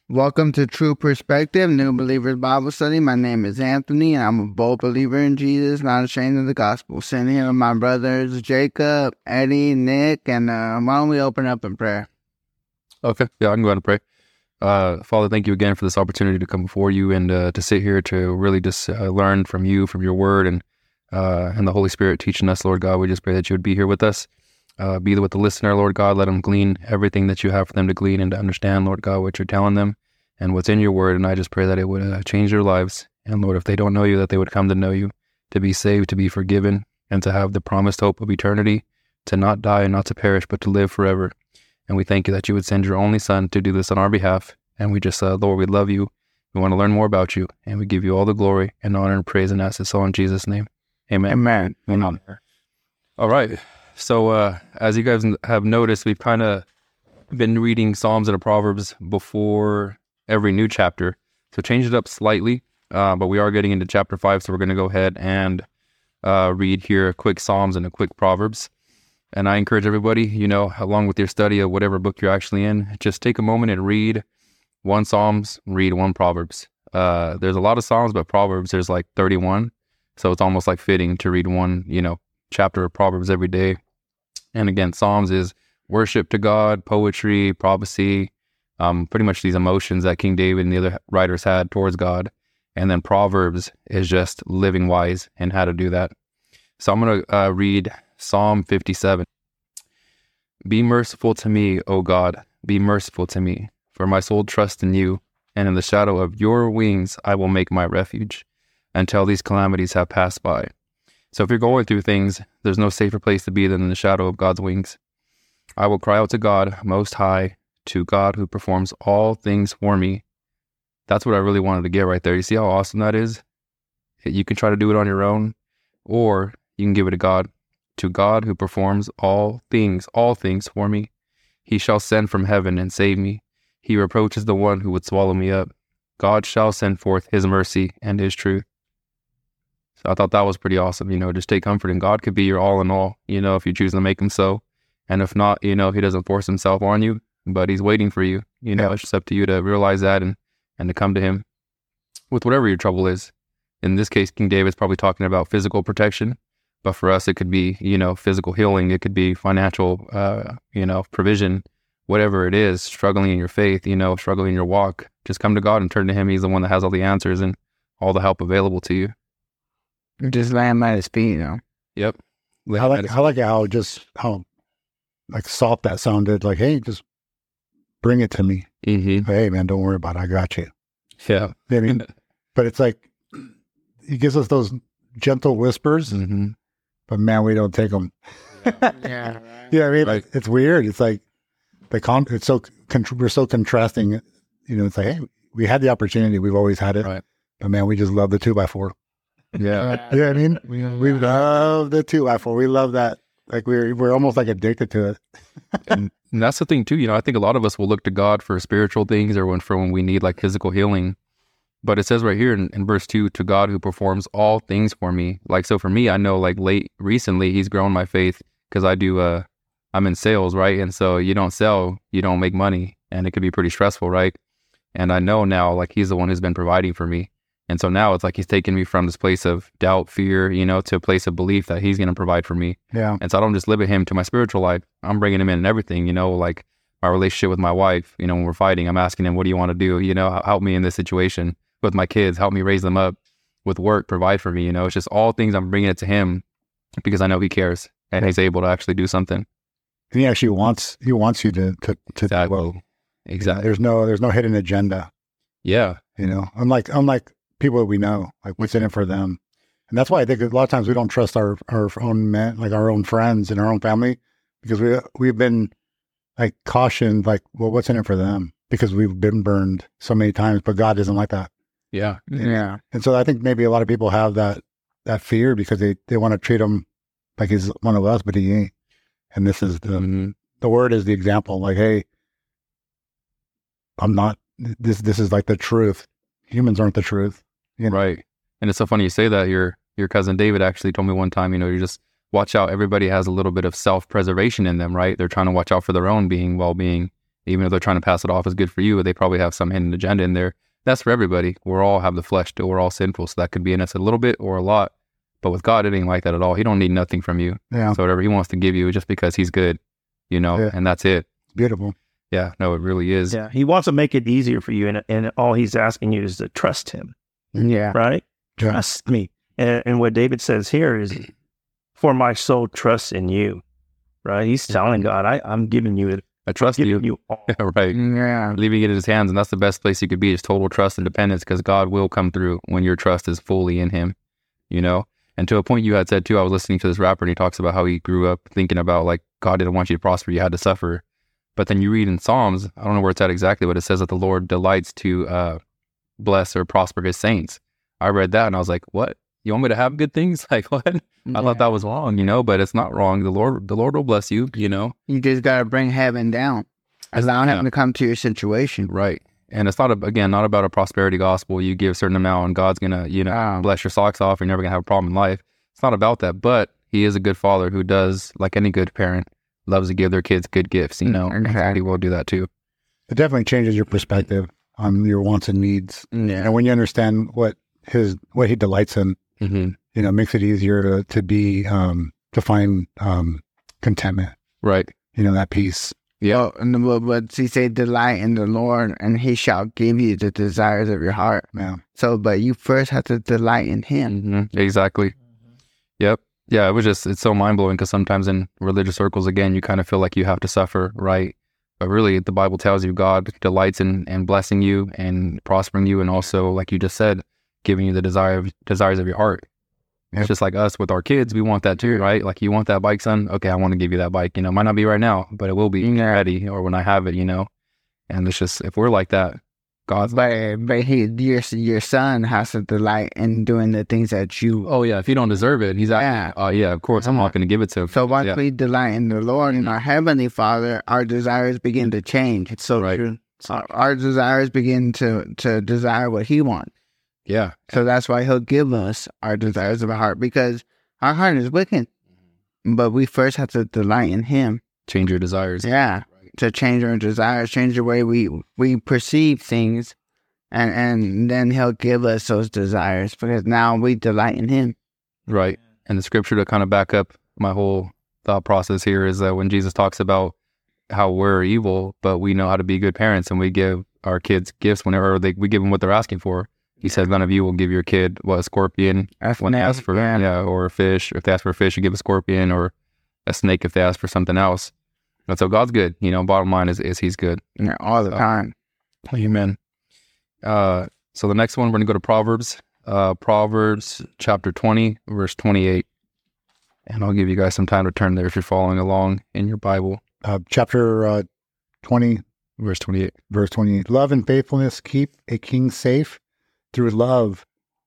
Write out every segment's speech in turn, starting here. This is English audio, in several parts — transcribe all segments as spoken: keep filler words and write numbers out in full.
Welcome to True Perspective, New Believers Bible Study. My name is Anthony, and I'm a bold believer in Jesus, not ashamed of the gospel. Sitting here with my brothers Jacob, Eddie, Nick, and uh, why don't we open up in prayer? Okay, yeah, I can go ahead and pray. Uh, Father, thank you again for this opportunity to come before you and uh, to sit here to really just uh, learn from you, from your word, and uh, and the Holy Spirit teaching us, Lord God. We just pray that you would be here with us. Uh, be with the listener, Lord God. Let them glean everything that you have for them to glean and to understand, Lord God, what you're telling them and what's in your word. And I just pray that it would uh, change their lives. And Lord, if they don't know you, that they would come to know you, to be saved, to be forgiven, and to have the promised hope of eternity, to not die and not to perish, but to live forever. And we thank you that you would send your only son to do this on our behalf. And we just, uh, Lord, we love you. We want to learn more about you. And we give you all the glory and honor and praise and ask this all in Jesus' name. Amen. Amen. Amen. All right. So uh, as you guys have noticed, we've kind of been reading Psalms and Proverbs before every new chapter. So change it up slightly, uh, but we are getting into chapter five. So we're going to go ahead and uh, read here a quick Psalms and a quick Proverbs. And I encourage everybody, you know, along with your study of whatever book you're actually in, just take a moment and read one Psalms, read one Proverbs. Uh, there's a lot of Psalms, but Proverbs, there's like thirty-one. So it's almost like fitting to read one, you know, chapter of Proverbs every day. And again, Psalms is worship to God, poetry, prophecy, um, pretty much these emotions that King David and the other writers had towards God. And then Proverbs is just living wise and how to do that. So I'm going to uh, read Psalm fifty-seven. Be merciful to me, O God, be merciful to me, for my soul trusts in you, and in the shadow of your wings I will make my refuge, until these calamities have passed by. So if you're going through things, there's no safer place to be than in the shadow of God's wings. I will cry out to God Most High, to God who performs all things for me. That's what I really wanted to get right there. You see how awesome that is? You can try to do it on your own, or you can give it to God. To God who performs all things, all things for me. He shall send from heaven and save me. He reproaches the one who would swallow me up. God shall send forth his mercy and his truth. So I thought that was pretty awesome, you know, just take comfort in God could be your all in all, you know, if you choose to make him so. And if not, you know, he doesn't force himself on you, but he's waiting for you. You know, yeah. It's just up to you to realize that and, and to come to him with whatever your trouble is. In this case, King David's probably talking about physical protection, but for us, it could be, you know, physical healing. It could be financial, uh, you know, provision, whatever it is, struggling in your faith, you know, struggling in your walk. Just come to God and turn to him. He's the one that has all the answers and all the help available to you. Just lay him at his feet, you know. Yep. I like, I like how just how like soft that sounded. Like, hey, just bring it to me. Mm-hmm. Hey, man, don't worry about it. I got you. Yeah. I mean, but it's like he gives us those gentle whispers, mm-hmm. but man, we don't take them. Yeah. Yeah. I mean, right. it's, it's weird. It's like the con. It's so con- we're so contrasting. You know, it's like, hey, we had the opportunity. We've always had it, right. But man, we just love the two by four. Yeah. Yeah, I mean, we, we love the two by four. We love that. Like we're we're almost like addicted to it. and, and that's the thing too. You know, I think a lot of us will look to God for spiritual things or when for when we need like physical healing. But it says right here in, in verse two, to God who performs all things for me. Like, so for me, I know like late recently, he's grown my faith because I do, uh, I'm in sales, right? And so you don't sell, you don't make money, and it could be pretty stressful, right? And I know now, like, he's the one who's been providing for me. And so now it's like he's taken me from this place of doubt, fear, you know, to a place of belief that he's going to provide for me. Yeah. And so I don't just limit him to my spiritual life. I'm bringing him in and everything, you know, like my relationship with my wife, you know, when we're fighting, I'm asking him, what do you want to do? You know, help me in this situation with my kids, help me raise them up with work, provide for me. You know, it's just all things I'm bringing it to him because I know he cares and he's able to actually do something. He actually wants, he wants you to, to, to, exactly. well, exactly. There's no, there's no hidden agenda. Yeah. You know, unlike, unlike, people that we know, like what's in it for them. And that's why I think a lot of times we don't trust our, our own men, like our own friends and our own family, because we, we've been like cautioned, like, well, what's in it for them? Because we've been burned so many times, but God isn't like that. Yeah. Yeah. And so I think maybe a lot of people have that, that fear because they, they want to treat him like he's one of us, but he ain't. And this is the, mm-hmm. the word is the example. Like, hey, I'm not, this, this is like the truth. Humans aren't the truth. You know? Right. And it's so funny you say that. Your your cousin David actually told me one time, you know, you just watch out. Everybody has a little bit of self-preservation in them, right? They're trying to watch out for their own being, well-being. even if they're trying to pass it off as good for you, they probably have some hidden agenda in there. That's for everybody. We're all have the flesh, too. We're all sinful, so that could be in us a little bit or a lot. But with God, it ain't like that at all. He don't need nothing from you. Yeah. So whatever he wants to give you, just because he's good, you know, Yeah. and that's it. Beautiful. Yeah, no, it really is. Yeah, he wants to make it easier for you, and and all he's asking you is to trust him, Yeah. right? Yeah. Trust me. And, and what David says here is, "For my soul trusts in you," right? He's telling God, I, "I'm giving you it. I trust Giving you. you all." Right. Yeah. Leaving it in his hands, and that's the best place you could be, is total trust and dependence, because God will come through when your trust is fully in him, you know? And to a point you had said too, I was listening to this rapper and he talks about how he grew up thinking about like, God didn't want you to prosper, you had to suffer. But then you read in Psalms, I don't know where it's at exactly, but it says that the Lord delights to uh, bless or prosper his saints. I read that and I was like, what? You want me to have good things? Like, what? I thought that was wrong, you know, but it's not wrong. The Lord, the Lord will bless you, you know? You just got to bring heaven down. Allow Yeah. heaven to come to your situation. Right. And it's not, a, again, not about a prosperity gospel. You give a certain amount and God's going to, you know, Oh. bless your socks off. You're never going to have a problem in life. It's not about that. But he is a good father who does, like any good parent, loves to give their kids good gifts, you know. Exactly. He will do that too. It definitely changes your perspective on your wants and needs. Yeah. And when you understand what his what he delights in, Mm-hmm. you know, it makes it easier to to be um to find um contentment. Right. You know, that peace. Yeah. Oh, and the, but- but he said, delight in the Lord, and he shall give you the desires of your heart. Yeah. So, but you first have to delight in him. Mm-hmm. Exactly. Yep. Yeah, it was just, it's so mind-blowing because sometimes in religious circles, again, you kind of feel like you have to suffer, right? But really, the Bible tells you God delights in, in blessing you and prospering you, and also, like you just said, giving you the desire of, desires of your heart. Yep. It's just like us with our kids, we want that too, right? Like, you want that bike, son? Okay, I want to give you that bike. You know, might not be right now, but it will be Yeah. ready, or when I have it, you know? And it's just, if we're like that, God's But but he your your son has to delight in doing the things that you. oh yeah, if you don't deserve it, he's Yeah. like, oh yeah, of course, I'm not going to give it to him. So once yeah. we delight in the Lord and our heavenly Father, our desires begin to change. It's so Right. true. Our, our desires begin to to desire what He wants. Yeah. So that's why He'll give us our desires of our heart, because our heart is wicked. But we first have to delight in Him. Change your desires. Yeah, to change our desires, change the way we we perceive things, and and then He'll give us those desires, because now we delight in Him. Right. And the scripture to kind of back up my whole thought process here is that when Jesus talks about how we're evil, but we know how to be good parents and we give our kids gifts whenever they, we give them what they're asking for. He said, none of you will give your kid, what, a scorpion That's when they ask for, yeah. yeah, or a fish. If they ask for a fish, you give a scorpion, or a snake if they ask for something else. And so God's good. You know, bottom line is, is he's good. Yeah, all the So- time. Amen. Uh, so the next one, we're going to go to Proverbs, uh, Proverbs chapter twenty, verse twenty-eight. And I'll give you guys some time to turn there if you're following along in your Bible. Uh, chapter uh, twenty, Verse twenty-eight. verse twenty-eight. Love and faithfulness keep a king safe. Through love,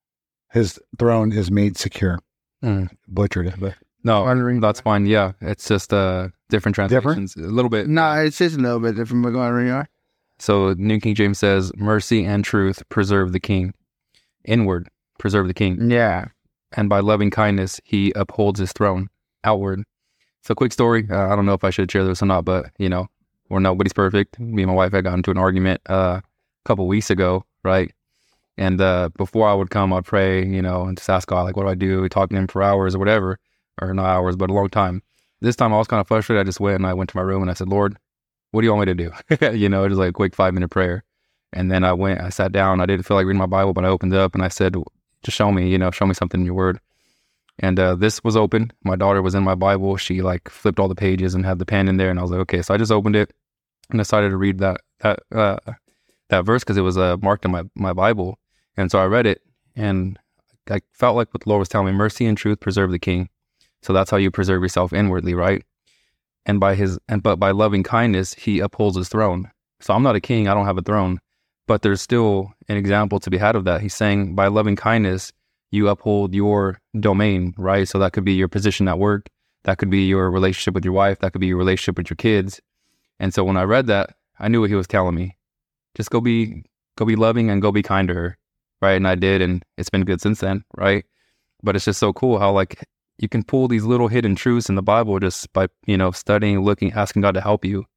his throne is made secure. Mm. Butchered it, but No, Wondering- that's fine. Yeah, it's just uh, different translations. A little bit. No, it's just a little bit different. We're going to read on. So New King James says, mercy and truth preserve the king. Inward, preserve the king. Yeah. And by loving kindness, he upholds his throne. Outward. So quick story. Uh, I don't know if I should share this or not, but, you know, we're nobody's perfect. Me and my wife had gotten into an argument uh, a couple weeks ago, right? And uh, before I would come, I'd pray, you know, and just ask God, like, what do I do? We talked to him for hours or whatever, or not hours, but a long time. This time I was kind of frustrated. I just went and I went to my room and I said, Lord, what do you want me to do? you know, it was like a quick five minute prayer. And then I went, I sat down. I didn't feel like reading my Bible, but I opened it up and I said, just show me, you know, show me something in your word. And uh, this was open. My daughter was in my Bible. She like flipped all the pages and had the pen in there. And I was like, okay. So I just opened it and decided to read that that uh, that verse because it was uh, marked in my, my Bible. And so I read it and I felt like what the Lord was telling me, mercy and truth preserve the king. So that's how you preserve yourself inwardly, right? And by his, and but by loving kindness, he upholds his throne. So I'm not a king. I don't have a throne, but there's still an example to be had of that. He's saying by loving kindness, you uphold your domain, right? So that could be your position at work. That could be your relationship with your wife. That could be your relationship with your kids. And so when I read that, I knew what he was telling me. Just go be, go be loving and go be kind to her, right? And I did, and it's been good since then, right? But it's just so cool how like you can pull these little hidden truths in the Bible just by, you know, studying, looking, asking God to help you.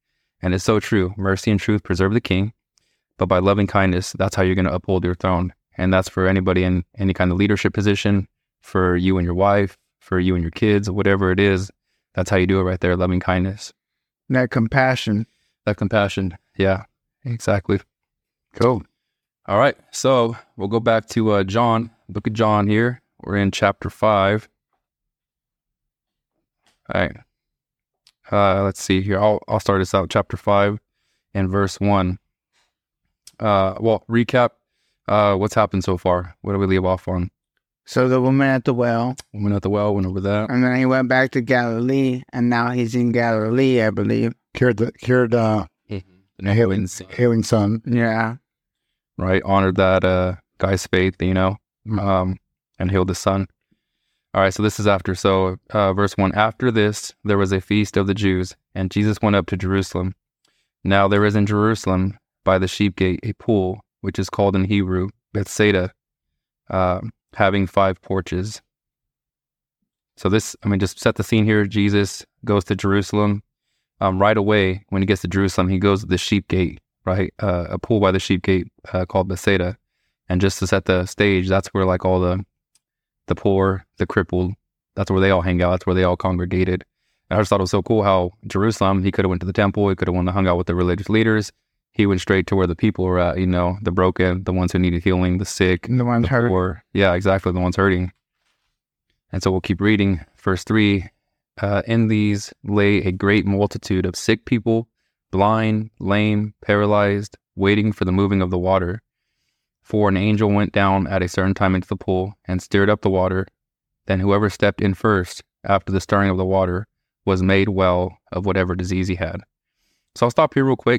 And it's so true. Mercy and truth preserve the king, but by loving kindness, that's how you're going to uphold your throne. And that's for anybody in any kind of leadership position, for you and your wife, for you and your kids, whatever it is. That's how you do it right there, loving kindness. That compassion. That compassion. Yeah, exactly. Cool. All right. So we'll go back to uh, John, book of John here. We're in chapter five. All right. Uh, let's see here. I'll I'll start us out. Chapter five and verse one. Uh, well, recap. Uh, what's happened so far? What do we leave off on? So the woman at the well, We went at the well, went over that. and then he went back to Galilee, and now he's in Galilee, I believe. Cured the cured uh, The healing, son, healing son. Yeah. right? Honored that uh guy's faith, you know, Mhm. um, and healed his son. All right, so this is after. So uh, verse one, after this, there was a feast of the Jews, and Jesus went up to Jerusalem. Now there is in Jerusalem by the sheep gate a pool, which is called in Hebrew Bethsaida, uh, having five porches. So this, I mean, just set the scene here. Jesus goes to Jerusalem. Um, right away, when he gets to Jerusalem, he goes to the sheep gate, right? Uh, a pool by the sheep gate uh, called Bethsaida. And just to set the stage, that's where like all the the poor, the crippled, that's where they all hang out. That's where they all congregated. And I just thought it was so cool how Jerusalem, he could have went to the temple. He could have went and hung out with the religious leaders. He went straight to where the people were at, you know, the broken, the ones who needed healing, the sick, The ones the hurt. poor. Yeah, exactly, the ones hurting. And so we'll keep reading. Verse three, uh, in these lay a great multitude of sick people, blind, lame, paralyzed, waiting for the moving of the water. For an angel went down at a certain time into the pool and stirred up the water. Then whoever stepped in first after the stirring of the water was made well of whatever disease he had. So I'll stop here real quick.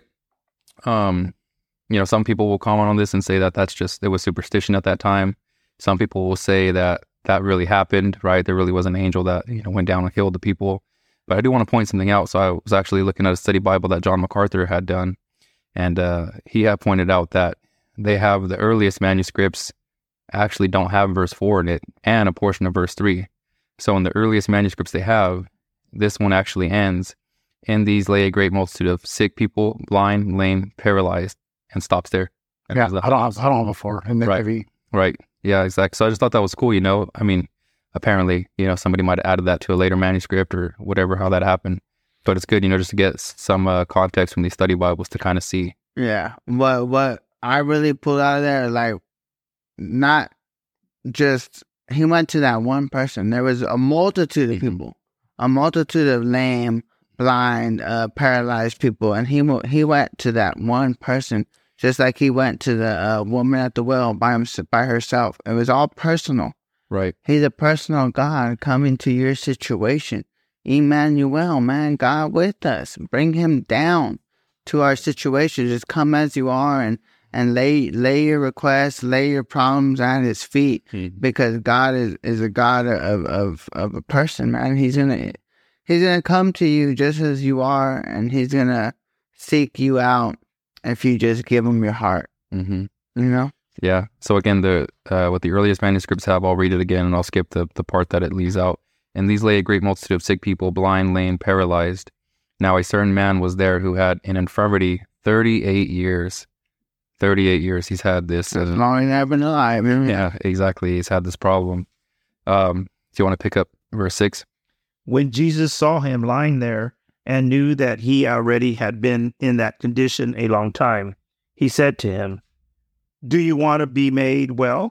Um, you know, some people will comment on this and say that that's just, it was superstition at that time. Some people will say that that really happened, right? There really was an angel that, you know, went down and healed the people. But I do want to point something out. So I was actually looking at a study Bible that John MacArthur had done. And uh, he had pointed out that they have the earliest manuscripts actually don't have verse four in it and a portion of verse three. So in the earliest manuscripts they have, this one actually ends, in these lay a great multitude of sick people, blind, lame, paralyzed, and stops there. And Yeah, there's I don't have I don't have a four in the Right. K V. Right. Yeah, exactly. So I just thought that was cool, you know. I mean, apparently, you know, somebody might have added that to a later manuscript or whatever, how that happened. But it's good, you know, just to get s- some uh, context from these study Bibles to kind of see. Yeah. What what I really pulled out of there, like, not just he went to that one person. There was a multitude of Mhm. people, a multitude of lame, blind, uh, paralyzed people, and he mo- he went to that one person, just like he went to the uh, woman at the well by him, by herself. It was all personal. Right. He's a personal God coming to your situation. Emmanuel, man, God with us. Bring him down to our situation. Just come as you are and, and lay lay your requests, lay your problems at his feet. Because God is, is a God of, of, of a person, man. He's gonna He's gonna come to you just as you are, and he's gonna seek you out if you just give him your heart. Mm-hmm. You know? Yeah. So again, the uh, what the earliest manuscripts have, I'll read it again and I'll skip the, the part that it leaves out. And these lay a great multitude of sick people, blind, lame, paralyzed. Now a certain man was there who had an infirmity thirty-eight years. thirty-eight years he's had this. As Uh, long as I've been alive. you know? yeah, exactly. He's had this problem. Um, do you want to pick up verse six? When Jesus saw him lying there and knew that he already had been in that condition a long time, he said to him, "Do you want to be made well?"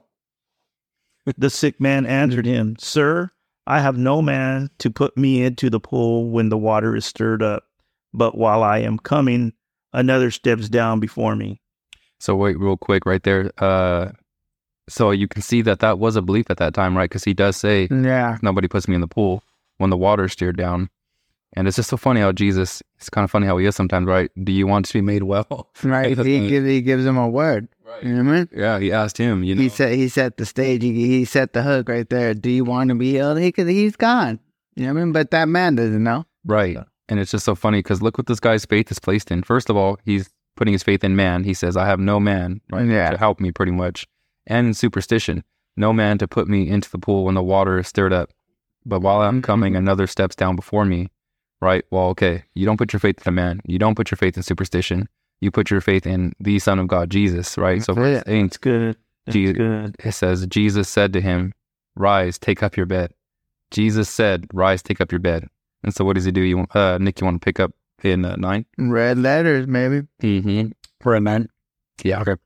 The sick man answered him, "Sir, I have no man to put me into the pool when the water is stirred up, but while I am coming, another steps down before me." So wait, real quick, right there. Uh, so you can see that that was a belief at that time, right? Because he does say, Yeah. "Nobody puts me in the pool when the water is stirred down." And it's just so funny how Jesus. It's kind of funny how he is sometimes, right? Do you want to be made well? Right. He gives he gives him a word. You know what I mean? Yeah, he asked him. You know, He set he set the stage. He, he set the hook right there. Do you want to be healed? He could, he's gone. You know what I mean? But that man doesn't know. right? And it's just so funny because look what this guy's faith is placed in. First of all, he's putting his faith in man. He says, "I have no man right, Yeah. to help me," pretty much, and in superstition, no man to put me into the pool when the water is stirred up. But while I'm Mhm. coming, another steps down before me. right? Well, okay, you don't put your faith in a man. You don't put your faith in superstition. You put your faith in the Son of God, Jesus, right? So verse eight, That's good. That's Je- good. it says, Jesus said to him, rise, take up your bed. Jesus said, rise, take up your bed. And so what does he do? You, uh, Nick, you want to pick up in uh, nine? Red letters, maybe. Mm-hmm. For a man. Yeah. Okay.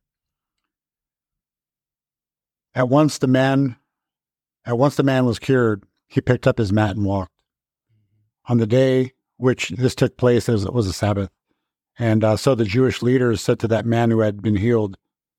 At once the man, at once the man was cured. He picked up his mat and walked. On the day which this took place, it was, it was a Sabbath. And uh, so the Jewish leaders said to that man who had been healed,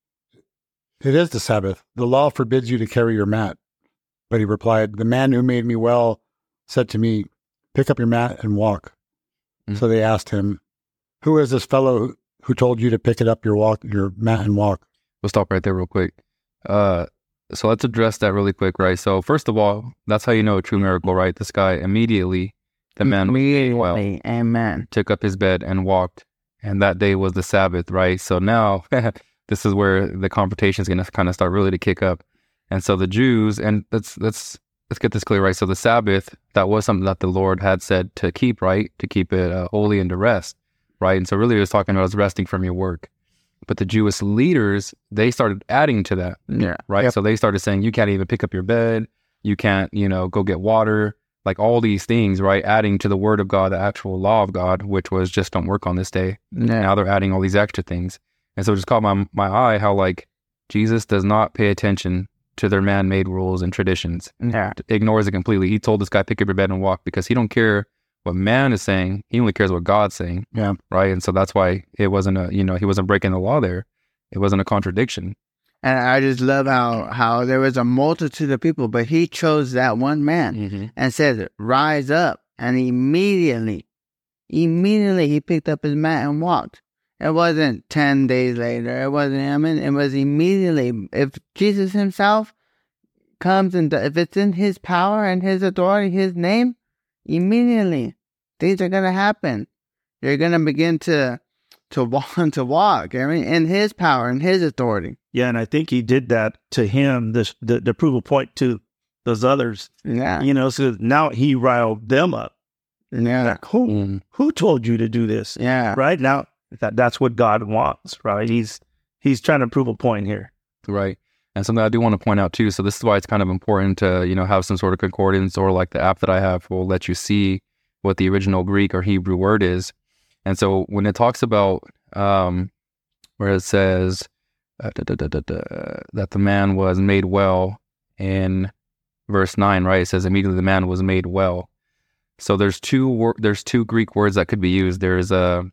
it is the Sabbath. The law forbids you to carry your mat. But he replied, the man who made me well said to me, pick up your mat and walk. Mm. So they asked him, who is this fellow who, who told you to pick it up your walk, your mat and walk? We'll stop right there real quick. Uh, so let's address that really quick, right? So first of all, that's how you know a true miracle, right? This guy immediately, the man Immediately. well, Amen. took up his bed and walked. And that day was the Sabbath, right? So now this is where the confrontation is going to kind of start really to kick up. And so the Jews, and let's let's let's get this clear, right? So the Sabbath, that was something that the Lord had said to keep, right? To keep it uh, holy and to rest, right? And so really, he was talking about us resting from your work. But the Jewish leaders, they started adding to that, Yeah. right? Yep. So they started saying, you can't even pick up your bed, you can't, you know, go get water, like all these things, right? Adding to the word of God, the actual law of God, which was just don't work on this day. Yeah. Now they're adding all these extra things. And so it just caught my, my eye how like Jesus does not pay attention to their man-made rules and traditions. Yeah. Ignores it completely. He told this guy, pick up your bed and walk, because he don't care what man is saying. He only cares what God's saying. Yeah. Right. And so that's why it wasn't a, you know, he wasn't breaking the law there. It wasn't a contradiction. And I just love how, how there was a multitude of people, but he chose that one man Mm-hmm. and said, rise up. And immediately, immediately he picked up his mat and walked. It wasn't ten days later. It wasn't, I mean, it was immediately. If Jesus himself comes and if it's in his power and his authority, his name, immediately things are going to happen. You're going to begin to, to walk, to walk, I mean, in his power and his authority. Yeah, and I think he did that to him, this the, the proof of point to those others. Yeah. You know, so now he riled them up. Yeah. Like, who Mm. who told you to do this? Yeah. Right now, that that's what God wants. Right? He's he's trying to prove a point here. Right. And something I do want to point out too. So this is why it's kind of important to, you know, have some sort of concordance, or like the app that I have will let you see what the original Greek or Hebrew word is. And so when it talks about um, where it says uh, da, da, da, da, da, that the man was made well in verse nine, right? It says immediately the man was made well. So there's two wor- there's two Greek words that could be used. There's a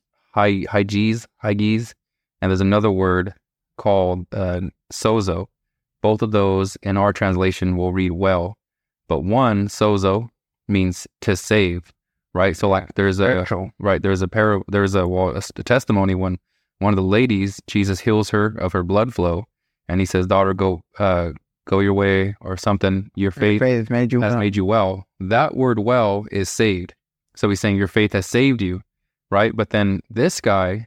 hy- hyges, hyges, and there's another word called uh, sozo. Both of those in our translation will read well, but one, sozo, means to save, right? So like there's a Spiritual. right there's a par- there's a, well, a, a testimony when one of the ladies, Jesus heals her of her blood flow, and he says, daughter, go uh, go your way, or something, your faith Faith has made you has well. made you well. That word well is saved. So he's saying your faith has saved you, right? But then this guy,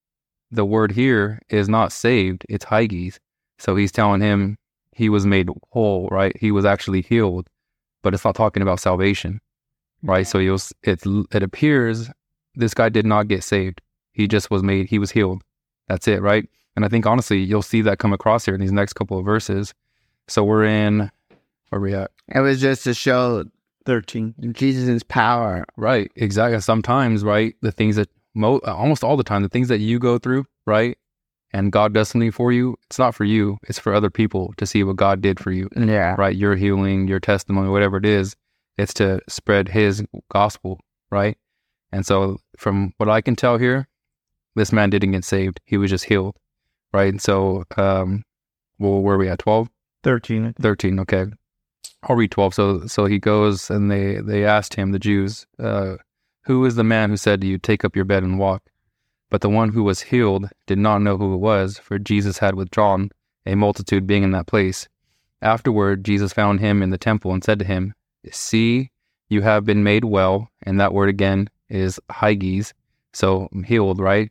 the word here is not saved, it's hyges. So he's telling him he was made whole, right? He was actually healed, but it's not talking about salvation, right? So you'll, it, it appears this guy did not get saved. He just was made, he was healed. That's it, right? And I think honestly, you'll see that come across here in these next couple of verses. So we're in, where are we at? It was just to show Thirteen. Jesus' power. Right, exactly. Sometimes, right, the things that, mo- almost all the time, the things that you go through, right, and God does something for you, it's not for you, it's for other people to see what God did for you, Yeah. right? Your healing, your testimony, whatever it is, it's to spread his gospel, right? And so from what I can tell here, this man didn't get saved. He was just healed, right? And so, um, well, where are we at, twelve? Thirteen. thirteen, okay. I'll read twelve. So so he goes and they, they asked him, the Jews, uh, who is the man who said to you, take up your bed and walk? But the one who was healed did not know who it was, for Jesus had withdrawn, a multitude being in that place. Afterward, Jesus found him in the temple and said to him, see, you have been made well. And that word again is hyges, so healed, right?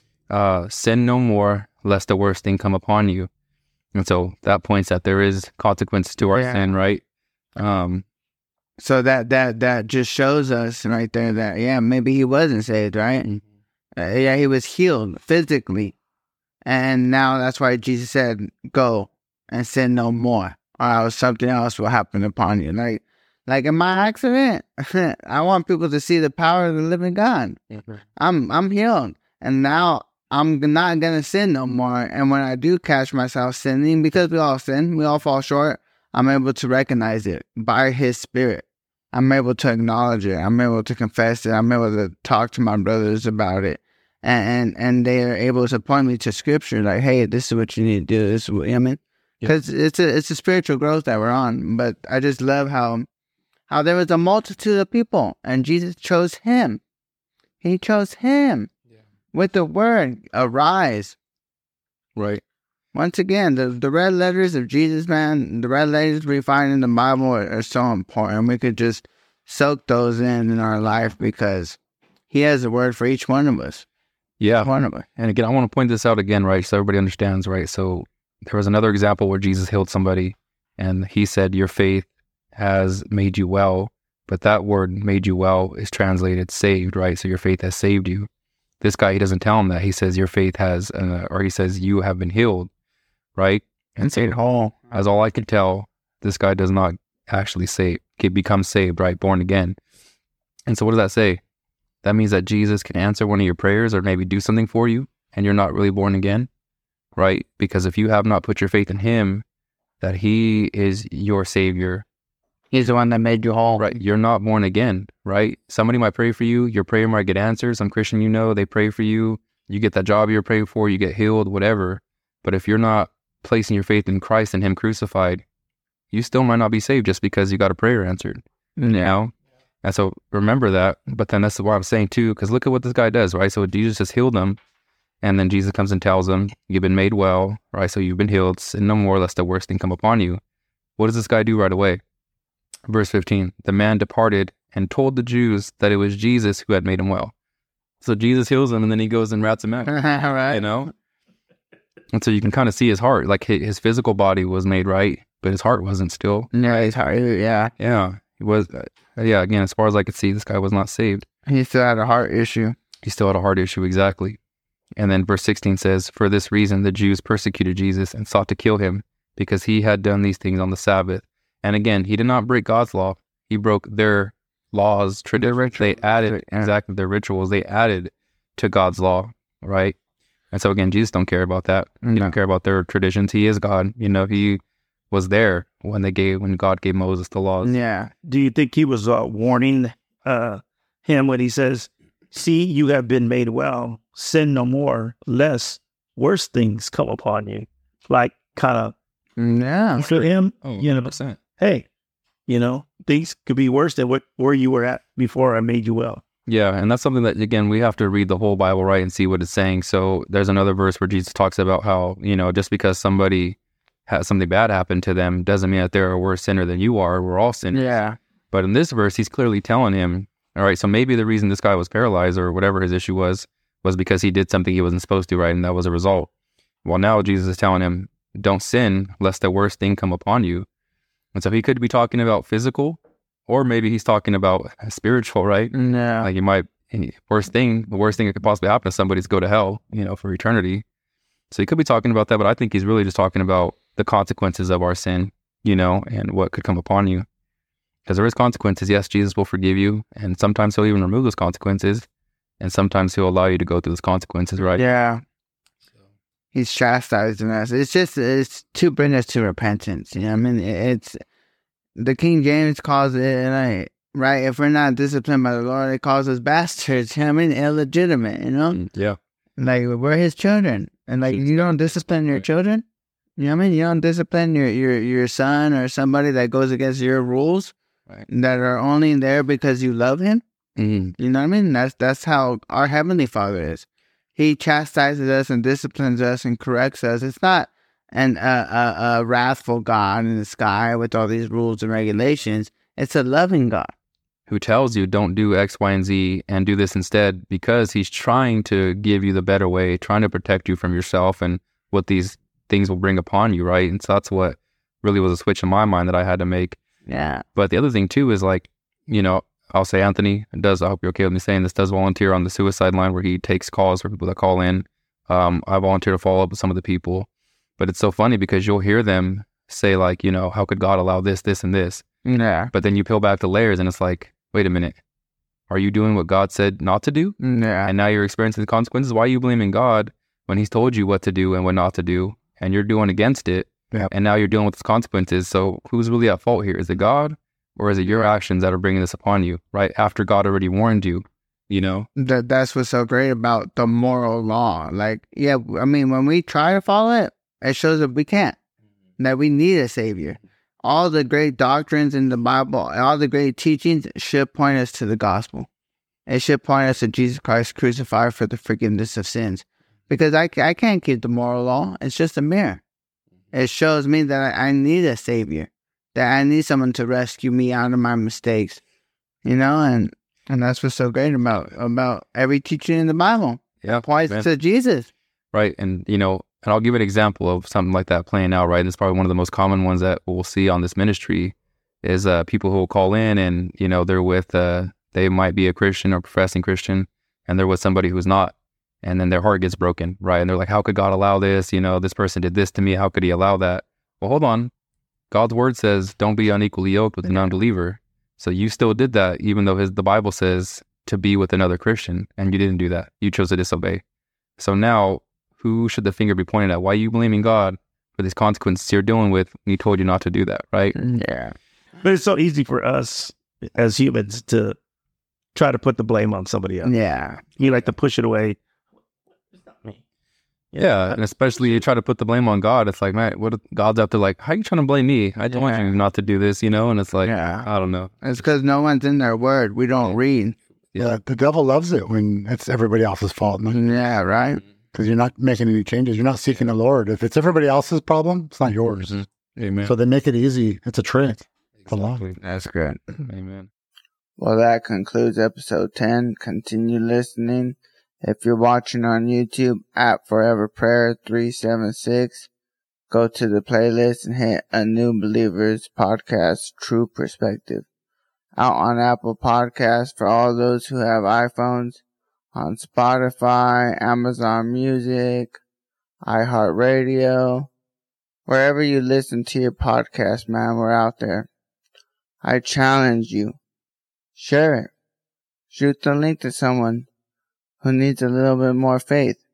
Uh, sin no more, lest the worst thing come upon you. And so that points that there is consequences to our Yeah. sin, right? Um, So that that that just shows us right there that yeah, maybe he wasn't saved, right? Mm-hmm. Uh, yeah, he was healed physically, and now that's why Jesus said, "Go and sin no more, or else something else will happen upon you." Like, like in my accident, I want people to see the power of the living God. Mm-hmm. I'm I'm healed, and now I'm not gonna sin no more. And when I do catch myself sinning, because we all sin, we all fall short, I'm able to recognize it by His Spirit. I'm able to acknowledge it. I'm able to confess it. I'm able to talk to my brothers about it. And and, and they are able to point me to scripture like, hey, this is what you need to do. This is what, you know what I mean? Because yep. it's a it's a spiritual growth that we're on. But I just love how how there was a multitude of people and Jesus chose him. He chose him yeah. with the word, arise. Right. Once again, the, the red letters of Jesus, man, the red letters we find in the Bible are, are so important. We could just soak those in in our life because he has a word for each one of us. Yeah. One of us. And again, I want to point this out again, right? So everybody understands, right? So there was another example where Jesus healed somebody and he said, your faith has made you well. But that word made you well is translated saved, right? So your faith has saved you. This guy, he doesn't tell him that. He says your faith has, uh, or he says you have been healed. Right? And so, whole. as all I can tell, this guy does not actually save, can become saved, right? Born again. And so what does that say? That means that Jesus can answer one of your prayers or maybe do something for you and you're not really born again, right? Because if you have not put your faith in him, that he is your savior. He's the one that made you whole. Right. You're not born again, right? Somebody might pray for you. Your prayer might get answered. Some Christian you know, they pray for you. You get that job you're praying for. You get healed, whatever. But if you're not placing your faith in Christ and him crucified, you still might not be saved just because you got a prayer answered. Yeah. You know? And so remember that. But then that's what I'm saying too, because look at what this guy does, right? So Jesus just healed him. And then Jesus comes and tells him, you've been made well, right? So you've been healed. Sin no more, lest the worst thing come upon you. What does this guy do right away? Verse fifteen, the man departed and told the Jews that it was Jesus who had made him well. So Jesus heals him and then he goes and rats him out. Right. You know? And so you can kind of see his heart, like his physical body was made right, but his heart wasn't still. Yeah, his heart, yeah. Yeah, he was, uh, yeah, again, as far as I could see, this guy was not saved. He still had a heart issue. He still had a heart issue, exactly. And then verse sixteen says, for this reason, the Jews persecuted Jesus and sought to kill him because he had done these things on the Sabbath. And again, he did not break God's law. He broke their laws, traditions. They added, yeah. exactly, their rituals. They added to God's law, right? And so again, Jesus don't care about that. He no. don't care about their traditions. He is God. You know, he was there when they gave, when God gave Moses the laws. Yeah. Do you think he was uh, warning uh, him when he says, see, you have been made well, sin no more, lest worse things come upon you? Like kind of yeah. to him, oh, you know, hey, you know, things could be worse than what where you were at before I made you well. Yeah, and that's something that, again, we have to read the whole Bible, right, and see what it's saying. So there's another verse where Jesus talks about how, you know, just because somebody has something bad happen to them doesn't mean that they're a worse sinner than you are. We're all sinners. Yeah. But in this verse, he's clearly telling him, all right, so maybe the reason this guy was paralyzed or whatever his issue was, was because he did something he wasn't supposed to, right, and that was a result. Well, now Jesus is telling him, don't sin, lest the worst thing come upon you. And so he could be talking about physical, or maybe he's talking about spiritual, right? No. Like you might, worst thing, the worst thing that could possibly happen to somebody is go to hell, you know, for eternity. So he could be talking about that, but I think he's really just talking about the consequences of our sin, you know, and what could come upon you. Because there is consequences. Yes, Jesus will forgive you, and sometimes he'll even remove those consequences, and sometimes he'll allow you to go through those consequences, right? Yeah. He's chastising us. It's just, it's to bring us to repentance. You know what I mean? It's, the King James calls it, like, right? If we're not disciplined by the Lord, it calls us bastards. You know what I mean? Illegitimate, you know? Yeah. Like, we're his children. And, like, you don't discipline your children. You know what I mean? You don't discipline your, your, your son or somebody that goes against your rules, right, that are only there because you love him. Mm-hmm. You know what I mean? That's, that's how our Heavenly Father is. He chastises us and disciplines us and corrects us. It's not an uh, a, a wrathful God in the sky with all these rules and regulations. It's a loving God who tells you don't do X, Y, and Z and do this instead, because he's trying to give you the better way, trying to protect you from yourself and what these things will bring upon you, right? And so that's what really was a switch in my mind that I had to make. Yeah. But the other thing too is like, you know, I'll say Anthony does, I hope you're okay with me saying this, does volunteer on the suicide line where he takes calls for people that call in. Um, I volunteer to follow up with some of the people. But it's so funny because you'll hear them say like, you know, how could God allow this, this, and this? Yeah. But then you peel back the layers and it's like, wait a minute. Are you doing what God said not to do? Yeah. And now you're experiencing the consequences. Why are you blaming God when he's told you what to do and what not to do? And you're doing against it. Yeah. And now you're dealing with the consequences. So who's really at fault here? Is it God or is it your actions that are bringing this upon you, right? After God already warned you, you know? That That's what's so great about the moral law. Like, yeah, I mean, when we try to follow it, it shows that we can't, that we need a savior. All the great doctrines in the Bible, all the great teachings should point us to the gospel. It should point us to Jesus Christ crucified for the forgiveness of sins. Because I, I can't keep the moral law. It's just a mirror. It shows me that I, I need a savior, that I need someone to rescue me out of my mistakes, you know, and, and that's what's so great about, about every teaching in the Bible. Yeah. It points man. to Jesus. Right. And, you know, and I'll give an example of something like that playing out, right? And it's probably one of the most common ones that we'll see on this ministry is uh, people who will call in and, you know, they're with, uh, they might be a Christian or professing Christian and they're with somebody who's not. And then their heart gets broken, right? And they're like, how could God allow this? You know, this person did this to me. How could he allow that? Well, hold on. God's word says, don't be unequally yoked with an unbeliever. So you still did that, even though his the Bible says to be with another Christian, and you didn't do that. You chose to disobey. So now, who should the finger be pointed at? Why are you blaming God for these consequences you're dealing with when he told you not to do that, right? Yeah. But it's so easy for us as humans to try to put the blame on somebody else. Yeah. You like to push it away. It's not me. Yeah, and especially you try to put the blame on God. It's like, man, what if God's out there like, how are you trying to blame me? I told Yeah. you not to do this, you know? And it's like, Yeah. I don't know. It's because no one's in their word. We don't read. Yeah, the devil loves it when it's everybody else's fault. Yeah, right? Because you're not making any changes. You're not seeking the Lord. If it's everybody else's problem, it's not yours. Mhm. Amen. So they make it easy. It's a trick. It's a lie. Exactly. That's good. Amen. Well, that concludes episode ten. Continue listening. If you're watching on YouTube, at Forever Prayer three seven six, go to the playlist and hit A New Believers Podcast True Perspective. Out on Apple Podcasts for all those who have iPhones, on Spotify, Amazon Music, iHeartRadio, wherever you listen to your podcast, man, we're out there. I challenge you. Share it. Shoot the link to someone who needs a little bit more faith.